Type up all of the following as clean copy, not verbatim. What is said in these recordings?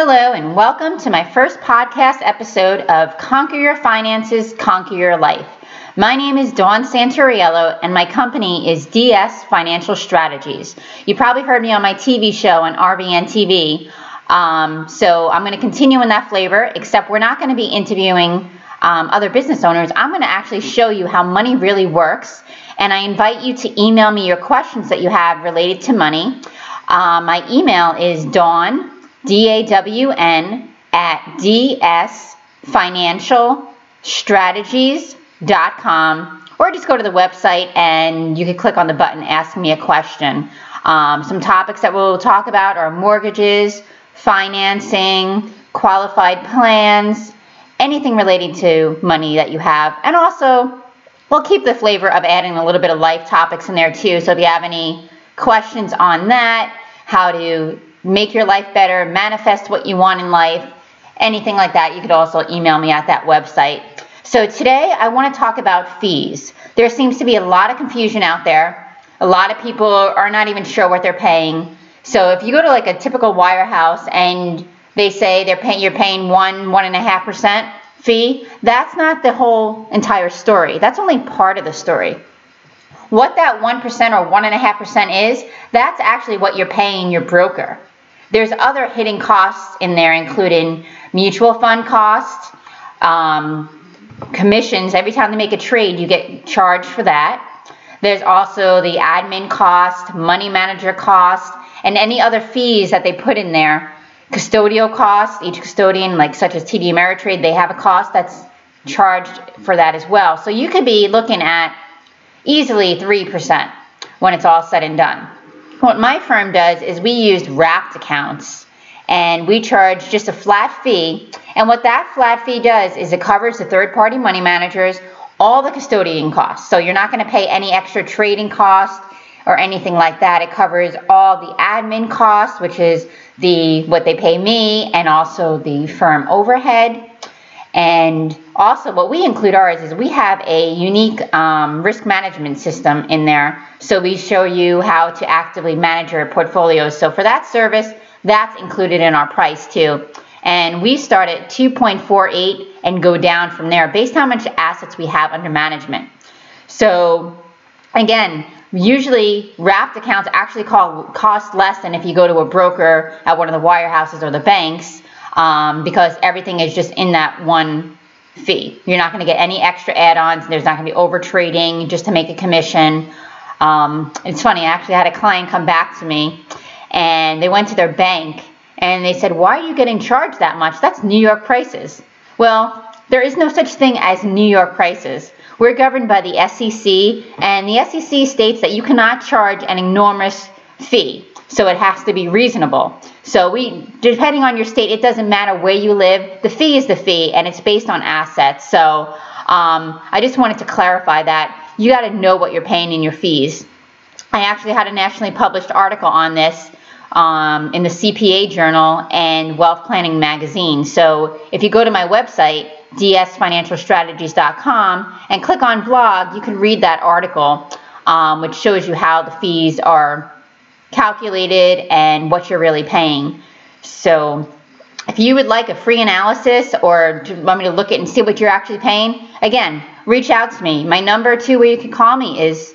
Hello and welcome to my first podcast episode of Conquer Your Finances, Conquer Your Life. My name is Dawn Santoriello and my company is DS Financial Strategies. You probably heard me on my TV show on RBN TV. So I'm going to continue in that flavor, except we're not going to be interviewing other business owners. I'm going to actually show you how money really works, and I invite you to email me your questions that you have related to money. My email is Dawn, DAWN, at dsfinancialstrategies.com, or just go to the website and you can click on the button, ask me a question. Some topics that we'll talk about are mortgages, financing, qualified plans, anything related to money that you have. And also, we'll keep the flavor of adding a little bit of life topics in there too. So if you have any questions on that, how to make your life better, manifest what you want in life, anything like that, you could also email me at that website. So today I want to talk about fees. There seems to be a lot of confusion out there. A lot of people are not even sure what they're paying. So if you go to like a typical wirehouse and they say you're paying 1.5% fee, that's not the whole entire story. That's only part of the story. What that 1% or 1.5% is, that's actually what you're paying your broker. There's other hidden costs in there, including mutual fund costs, commissions. Every time they make a trade, you get charged for that. There's also the admin cost, money manager cost, and any other fees that they put in there. Custodial costs, each custodian, like such as TD Ameritrade, they have a cost that's charged for that as well. So you could be looking at easily 3% when it's all said and done. What my firm does is we use wrapped accounts, and we charge just a flat fee. And what that flat fee does is it covers the third-party money managers, all the custodian costs. So you're not going to pay any extra trading cost or anything like that. It covers all the admin costs, which is what they pay me, and also the firm overhead. And also what we include ours is we have a unique risk management system in there. So we show you how to actively manage your portfolio. So for that service, that's included in our price too. And we start at 2.48 and go down from there based on how much assets we have under management. So again, usually wrapped accounts actually cost less than if you go to a broker at one of the wirehouses or the banks, because everything is just in that one fee. You're not going to get any extra add-ons. There's not going to be over trading just to make a commission. It's funny, I actually had a client come back to me and they went to their bank and they said, "Why are you getting charged that much? That's New York prices." Well, there is no such thing as New York prices. We're governed by the SEC, and the SEC states that you cannot charge an enormous fee. So it has to be reasonable. So depending on your state, it doesn't matter where you live, the fee is the fee, and it's based on assets. So I just wanted to clarify that. You got to know what you're paying in your fees. I actually had a nationally published article on this in the CPA Journal and Wealth Planning Magazine. So if you go to my website, dsfinancialstrategies.com, and click on blog, you can read that article, which shows you how the fees are calculated and what you're really paying. So if you would like a free analysis or want me to look at and see what you're actually paying, again, reach out to me. My number too where you can call me is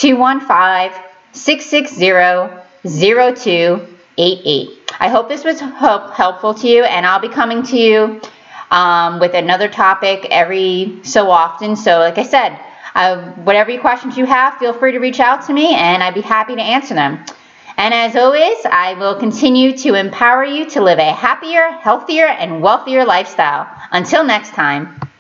215-660-0288. I hope this was helpful to you, and I'll be coming to you with another topic every so often. So like I said, whatever questions you have, feel free to reach out to me and I'd be happy to answer them. And as always, I will continue to empower you to live a happier, healthier, and wealthier lifestyle. Until next time.